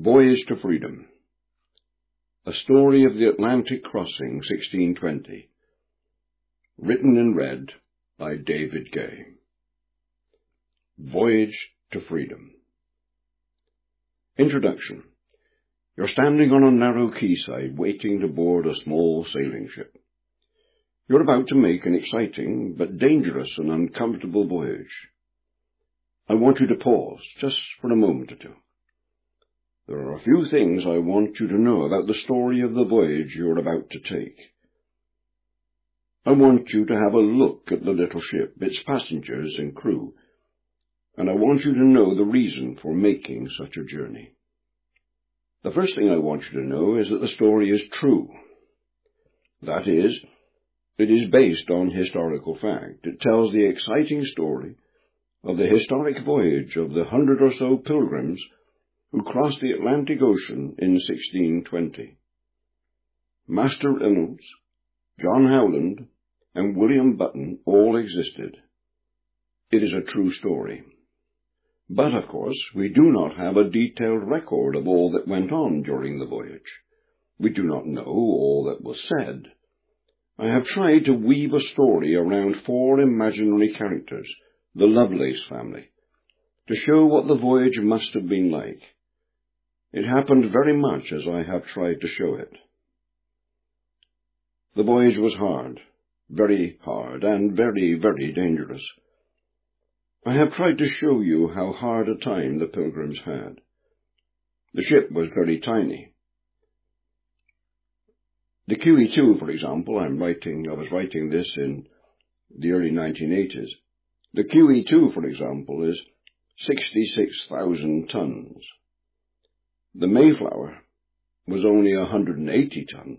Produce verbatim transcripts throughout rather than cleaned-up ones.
Voyage to Freedom. A Story of the Atlantic Crossing, sixteen twenty. Written and read by David Gay. Voyage to Freedom. Introduction. You're standing on a narrow quayside waiting to board a small sailing ship. You're about to make an exciting but dangerous and uncomfortable voyage. I want you to pause just for a moment or two. There are a few things I want you to know about the story of the voyage you're about to take. I want you to have a look at the little ship, its passengers and crew, and I want you to know the reason for making such a journey. The first thing I want you to know is that the story is true. That is, it is based on historical fact. It tells the exciting story of the historic voyage of the hundred or so pilgrims who crossed the Atlantic Ocean in sixteen twenty. Master Reynolds, John Howland, and William Button all existed. It is a true story. But, of course, we do not have a detailed record of all that went on during the voyage. We do not know all that was said. I have tried to weave a story around four imaginary characters, the Lovelace family, to show what the voyage must have been like. It happened very much as I have tried to show it. The voyage was hard, very hard, and very, very dangerous. I have tried to show you how hard a time the pilgrims had. The ship was very tiny. The Q E two, for example, I'm writing, I was writing this in the early nineteen eighties. The Q E two, for example, is sixty-six thousand tons. The Mayflower was only one hundred eighty tons.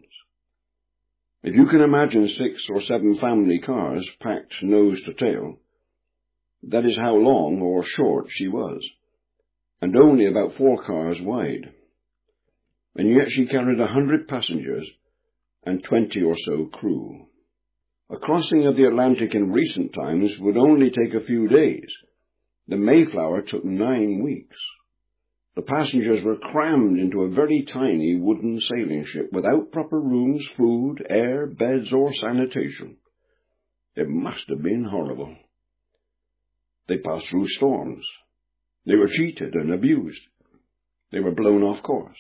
If you can imagine six or seven family cars packed nose to tail, that is how long or short she was, and only about four cars wide. And yet she carried a hundred passengers and twenty or so crew. A crossing of the Atlantic in recent times would only take a few days. The Mayflower took nine weeks. The passengers were crammed into a very tiny wooden sailing ship without proper rooms, food, air, beds, or sanitation. It must have been horrible. They passed through storms. They were cheated and abused. They were blown off course.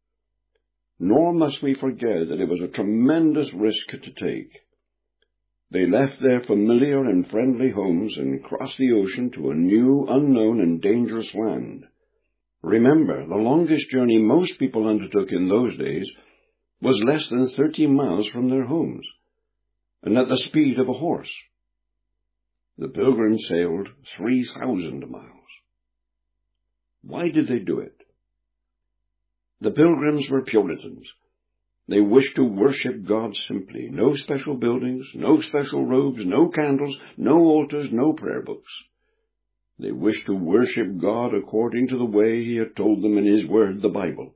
Nor must we forget that it was a tremendous risk to take. They left their familiar and friendly homes and crossed the ocean to a new, unknown, and dangerous land. Remember, the longest journey most people undertook in those days was less than thirty miles from their homes, and at the speed of a horse. The pilgrims sailed three thousand miles. Why did they do it? The pilgrims were Puritans. They wished to worship God simply. No special buildings, no special robes, no candles, no altars, no prayer books. They wished to worship God according to the way He had told them in His Word, the Bible.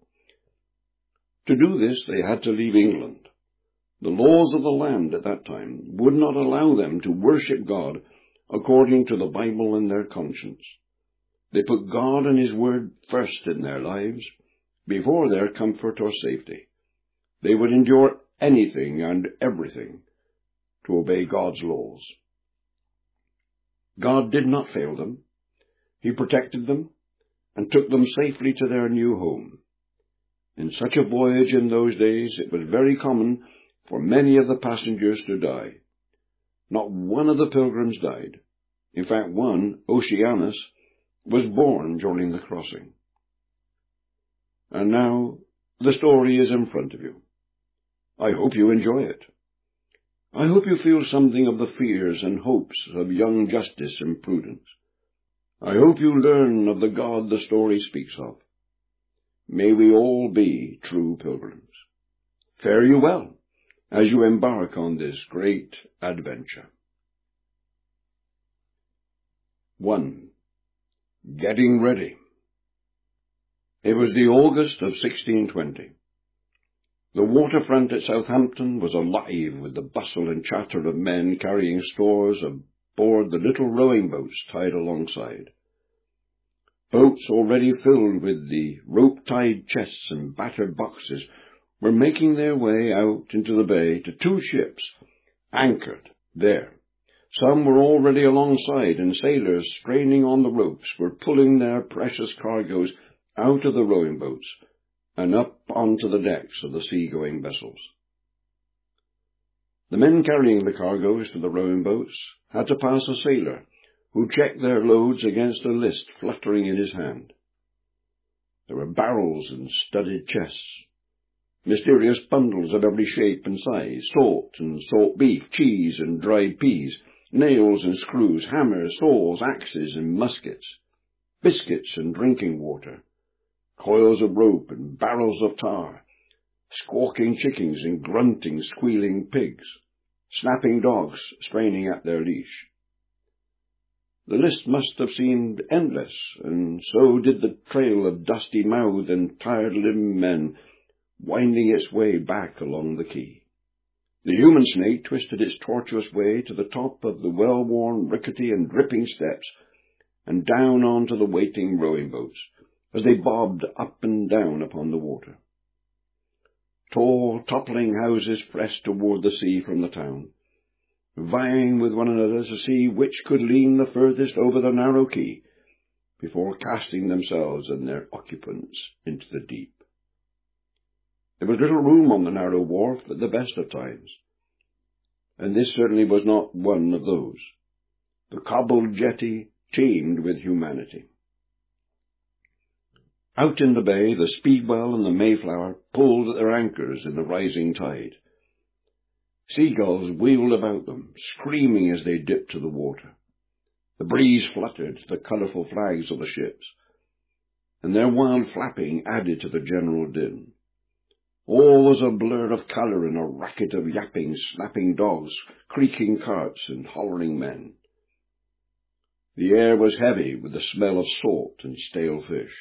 To do this, they had to leave England. The laws of the land at that time would not allow them to worship God according to the Bible and their conscience. They put God and His Word first in their lives, before their comfort or safety. They would endure anything and everything to obey God's laws. God did not fail them. He protected them and took them safely to their new home. In such a voyage in those days, it was very common for many of the passengers to die. Not one of the pilgrims died. In fact, one, Oceanus, was born during the crossing. And now, the story is in front of you. I hope you enjoy it. I hope you feel something of the fears and hopes of young justice and prudence. I hope you learn of the God the story speaks of. May we all be true pilgrims. Fare you well as you embark on this great adventure. one. Getting ready. It was the August of sixteen twenty. The waterfront at Southampton was alive with the bustle and chatter of men carrying stores aboard the little rowing boats tied alongside. Boats already filled with the rope-tied chests and battered boxes were making their way out into the bay to two ships, anchored there. Some were already alongside, and sailors straining on the ropes were pulling their precious cargoes out of the rowing boats and up onto the decks of the sea-going vessels. The men carrying the cargoes to the rowing boats had to pass a sailor, who checked their loads against a list fluttering in his hand. There were barrels and studded chests, mysterious bundles of every shape and size, salt and salt beef, cheese and dried peas, nails and screws, hammers, saws, axes and muskets, biscuits and drinking water, coils of rope and barrels of tar, squawking chickens and grunting, squealing pigs, snapping dogs straining at their leash. The list must have seemed endless, and so did the trail of dusty-mouthed and tired-limbed men winding its way back along the quay. The human snake twisted its tortuous way to the top of the well-worn, rickety and dripping steps, and down onto the waiting rowing boats, as they bobbed up and down upon the water. Tall, toppling houses pressed toward the sea from the town, vying with one another to see which could lean the furthest over the narrow quay, before casting themselves and their occupants into the deep. There was little room on the narrow wharf at the best of times, and this certainly was not one of those. The cobbled jetty teemed with humanity. Out in the bay, the Speedwell and the Mayflower pulled at their anchors in the rising tide. Seagulls wheeled about them, screaming as they dipped to the water. The breeze fluttered the colourful flags of the ships, and their wild flapping added to the general din. All was a blur of colour and a racket of yapping, snapping dogs, creaking carts, and hollering men. The air was heavy with the smell of salt and stale fish.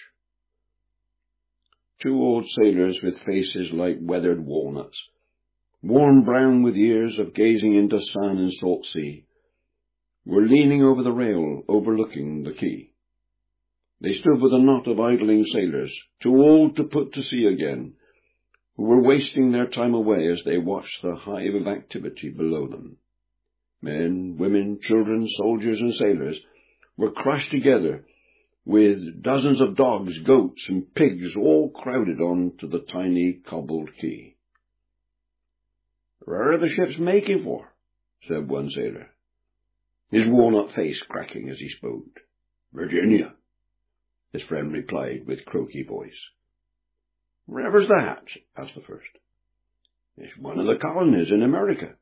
Two old sailors with faces like weathered walnuts, worn brown with years of gazing into sun and salt sea, were leaning over the rail overlooking the quay. They stood with a knot of idling sailors, too old to put to sea again, who were wasting their time away as they watched the hive of activity below them. Men, women, children, soldiers, and sailors were crushed together, with dozens of dogs, goats, and pigs all crowded on to the tiny cobbled quay. "Where are the ships making for?" said one sailor, his walnut face cracking as he spoke. "Virginia," his friend replied with croaky voice. "Wherever's that?" asked the first. "It's one of the colonies in America."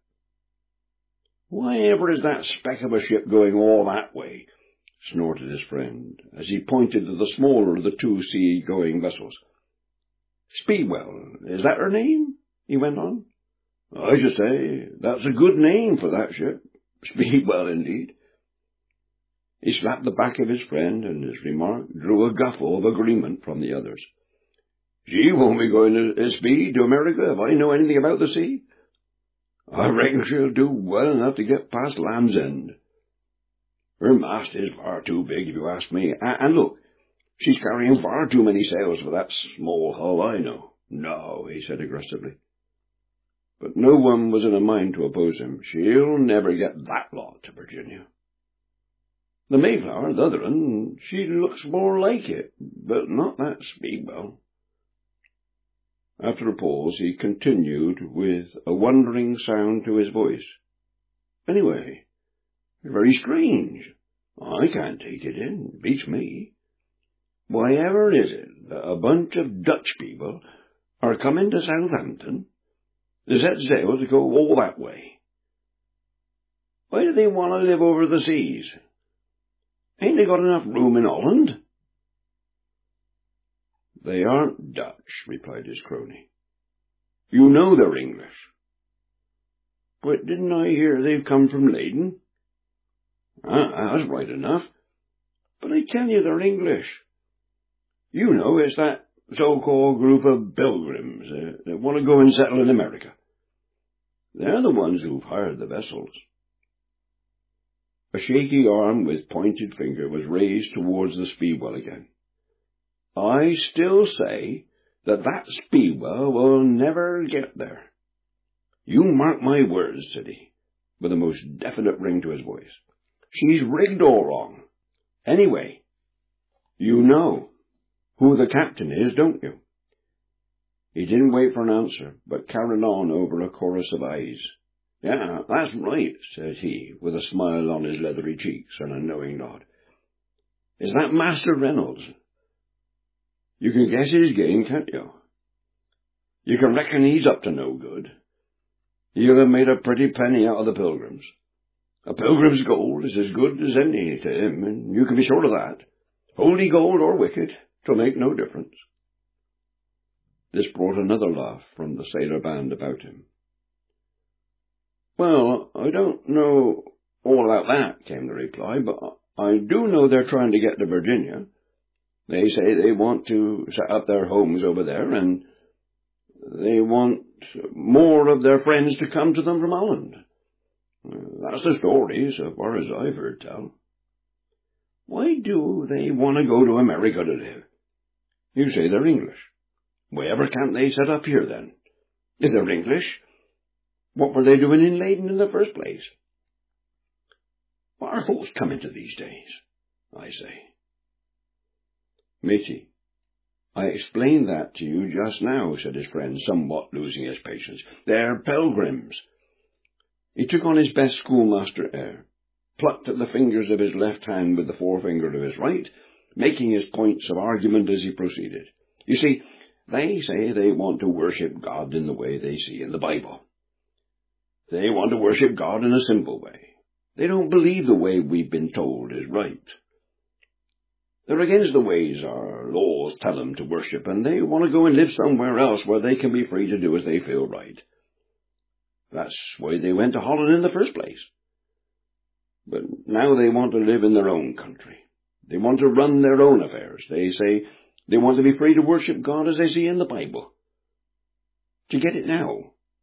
"Why ever is that speck of a ship going all that way?" snorted his friend, as he pointed to the smaller of the two sea-going vessels. "Speedwell, is that her name?" he went on. "I should say that's a good name for that ship. Speedwell, indeed." He slapped the back of his friend, and his remark drew a guffaw of agreement from the others. "She won't be going to speed to America if I know anything about the sea. I reckon she'll do well enough to get past Land's End. Her mast is far too big, if you ask me. And look, she's carrying far too many sails for that small hull, I know." "No," he said aggressively. But no one was in a mind to oppose him. "She'll never get that lot to Virginia. The Mayflower, the other one, she looks more like it, but not that Speedwell." After a pause, he continued with a wondering sound to his voice. "Anyway, it's very strange. I can't take it in. It beats me. Why ever is it that a bunch of Dutch people are coming to Southampton to set sail to go all that way? Why do they want to live over the seas? Ain't they got enough room in Holland?" "They aren't Dutch," replied his crony. "You know they're English." "But didn't I hear they've come from Leyden?" "Ah, that's right enough. But I tell you they're English. You know, it's that so-called group of pilgrims uh, that want to go and settle in America. They're the ones who've hired the vessels." A shaky arm with pointed finger was raised towards the Speedwell again. I still say that that Speedwell will never get there. You mark my words, said he, with a most definite ring to his voice. She's rigged all wrong. Anyway, you know who the captain is, don't you? He didn't wait for an answer, but carried on over a chorus of ayes. Yeah, that's right, said he, with a smile on his leathery cheeks and a knowing nod. Is that Master Reynolds? You can guess his game, can't you? You can reckon he's up to no good. He'll have made a pretty penny out of the pilgrims. A pilgrim's gold is as good as any to him, and you can be sure of that. Holy gold or wicked, 'twill make no difference. This brought another laugh from the sailor band about him. Well, I don't know all about that, came the reply, but I do know they're trying to get to Virginia. They say they want to set up their homes over there, and they want more of their friends to come to them from Holland. That's the story, so far as I've heard tell. Why do they want to go to America to live? You say they're English. Wherever can't they set up here, then? If they're English, what were they doing in Leyden in the first place? What are folks coming to these days, I say? Matey, I explained that to you just now, said his friend, somewhat losing his patience. They're pilgrims. He took on his best schoolmaster air, plucked at the fingers of his left hand with the forefinger of his right, making his points of argument as he proceeded. You see, they say they want to worship God in the way they see in the Bible. They want to worship God in a simple way. They don't believe the way we've been told is right. They're against the ways our laws tell them to worship, and they want to go and live somewhere else where they can be free to do as they feel right. That's why they went to Holland in the first place. But now they want to live in their own country. They want to run their own affairs. They say they want to be free to worship God as they see in the Bible. Do you get it now?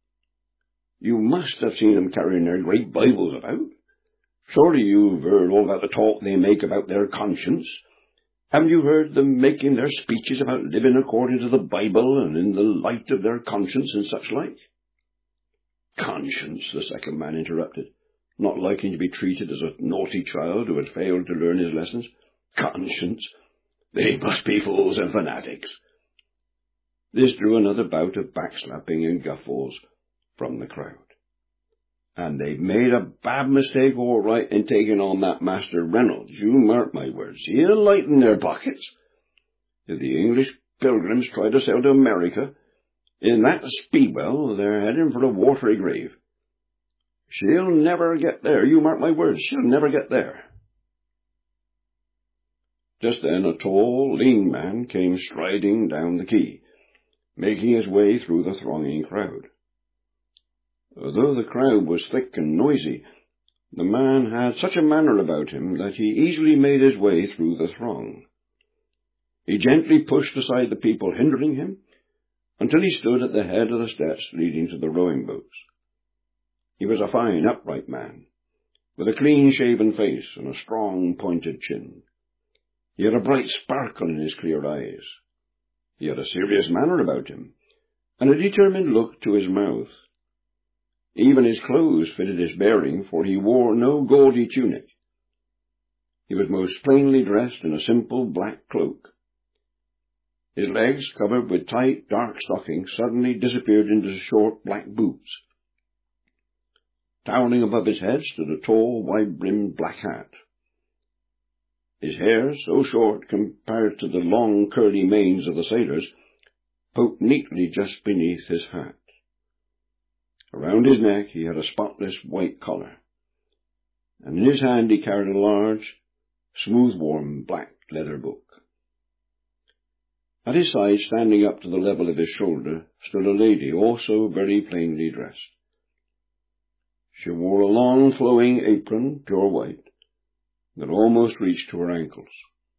You must have seen them carrying their great Bibles about. Surely you've heard all about the talk they make about their conscience. Haven't you heard them making their speeches about living according to the Bible and in the light of their conscience and such like? Conscience, the second man interrupted, not liking to be treated as a naughty child who had failed to learn his lessons. Conscience? They must be fools and fanatics. This drew another bout of backslapping and guffaws from the crowd. And they've made a bad mistake all right in taking on that Master Reynolds. You mark my words. He'll lighten their pockets. If the English pilgrims try to sail to America, in that Speedwell, they're heading for a watery grave. She'll never get there. You mark my words. She'll never get there. Just then a tall, lean man came striding down the quay, making his way through the thronging crowd. Although the crowd was thick and noisy, the man had such a manner about him that he easily made his way through the throng. He gently pushed aside the people hindering him, until he stood at the head of the steps leading to the rowing boats. He was a fine, upright man, with a clean-shaven face and a strong, pointed chin. He had a bright sparkle in his clear eyes. He had a serious manner about him, and a determined look to his mouth. Even his clothes fitted his bearing, for he wore no gaudy tunic. He was most plainly dressed in a simple black cloak. His legs, covered with tight, dark stockings, suddenly disappeared into short black boots. Towering above his head stood a tall, wide-brimmed black hat. His hair, so short compared to the long, curly manes of the sailors, poked neatly just beneath his hat. Around his neck he had a spotless white collar, and in his hand he carried a large, smooth-worn black leather book. At his side, standing up to the level of his shoulder, stood a lady, also very plainly dressed. She wore a long, flowing apron, pure white, that almost reached to her ankles.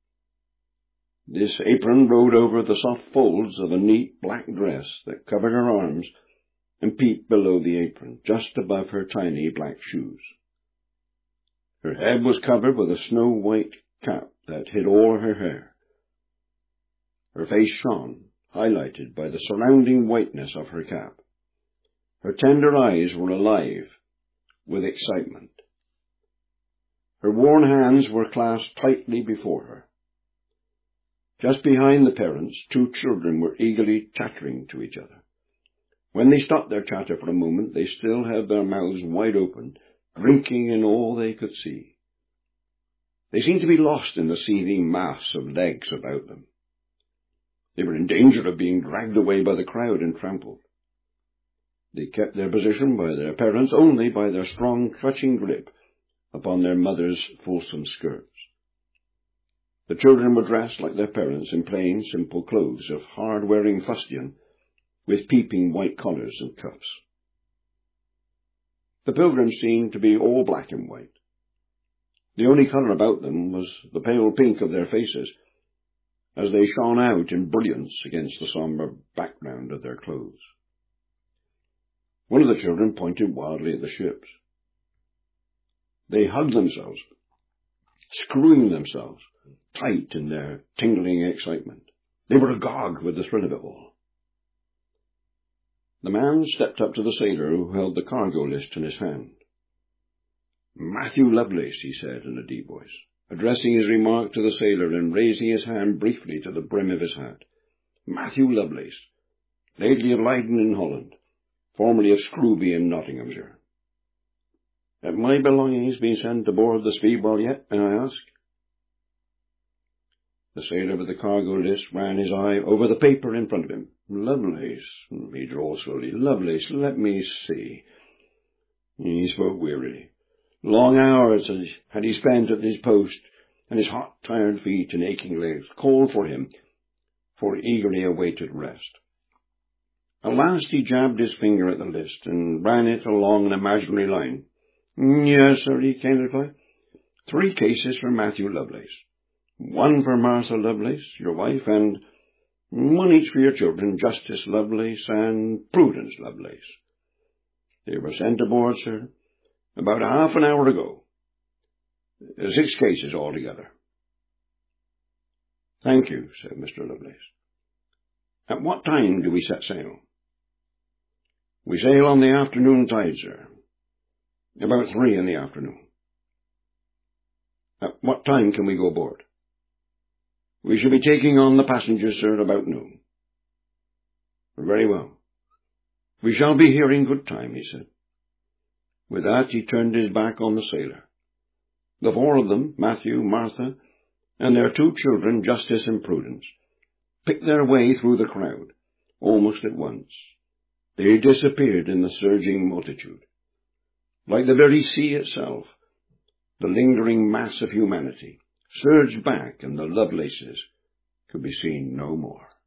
This apron rode over the soft folds of a neat black dress that covered her arms and peeped below the apron, just above her tiny black shoes. Her head was covered with a snow-white cap that hid all her hair. Her face shone, highlighted by the surrounding whiteness of her cap. Her tender eyes were alive with excitement. Her worn hands were clasped tightly before her. Just behind the parents, two children were eagerly chattering to each other. When they stopped their chatter for a moment, they still held their mouths wide open, drinking in all they could see. They seemed to be lost in the seething mass of legs about them. They were in danger of being dragged away by the crowd and trampled. They kept their position by their parents only by their strong, clutching grip upon their mother's fulsome skirts. The children were dressed like their parents in plain, simple clothes of hard-wearing fustian, with peeping white collars and cuffs. The pilgrims seemed to be all black and white. The only colour about them was the pale pink of their faces, as they shone out in brilliance against the sombre background of their clothes. One of the children pointed wildly at the ships. They hugged themselves, screwing themselves tight in their tingling excitement. They were agog with the thrill of it all. The man stepped up to the sailor who held the cargo list in his hand. "Matthew Lovelace," he said in a deep voice, addressing his remark to the sailor and raising his hand briefly to the brim of his hat. "Matthew Lovelace, lately of Leiden in Holland, formerly of Scrooby in Nottinghamshire. Have my belongings been sent aboard the Speedwell yet, may I ask?" The sailor with the cargo list ran his eye over the paper in front of him. "Lovelace," he drawled slowly. "Lovelace, let me see." He spoke wearily. Long hours had he spent at his post, and his hot, tired feet and aching legs called for him for eagerly awaited rest. At last he jabbed his finger at the list and ran it along an imaginary line. "Yes, sir," he came to reply. "Three cases for Matthew Lovelace. One for Martha Lovelace, your wife, and one each for your children, Justice Lovelace and Prudence Lovelace. They were sent aboard, sir, about half an hour ago. Six cases altogether." "Thank you," said Mister Lovelace. "At what time do we set sail?" "We sail on the afternoon tide, sir. About three in the afternoon." "At what time can we go aboard?" "We shall be taking on the passengers, sir, about noon." "Very well. We shall be here in good time," he said. With that he turned his back on the sailor. The four of them, Matthew, Martha, and their two children, Justice and Prudence, picked their way through the crowd. Almost at once they disappeared in the surging multitude. Like the very sea itself, the lingering mass of humanity surged back, and the Lovelaces could be seen no more.